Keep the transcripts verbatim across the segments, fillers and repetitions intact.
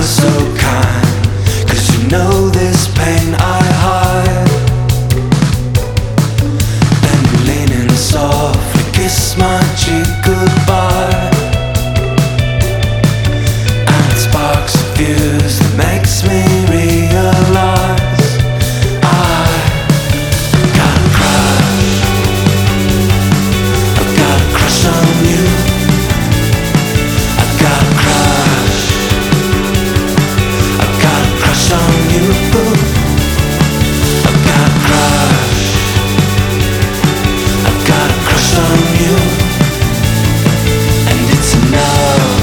were so kind, 'cause you know this pain I hide. Then you lean in softly, kiss my cheek goodbye, and it sparks a fuse that makes me realize I got a crush. I've got a crush on you. I've got a crush. I've got a crush on you. I've got a crush. I've got a crush on you. And it's enough.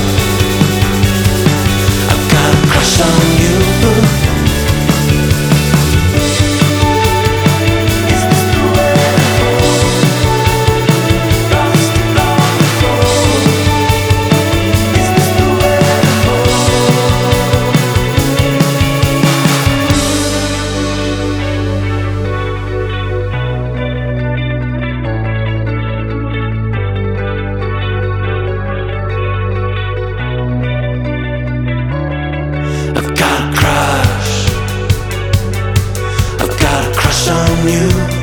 I've got a crush on you. Is this the way lost long ago? Is this the way I've got a crush. I've got a crush on you.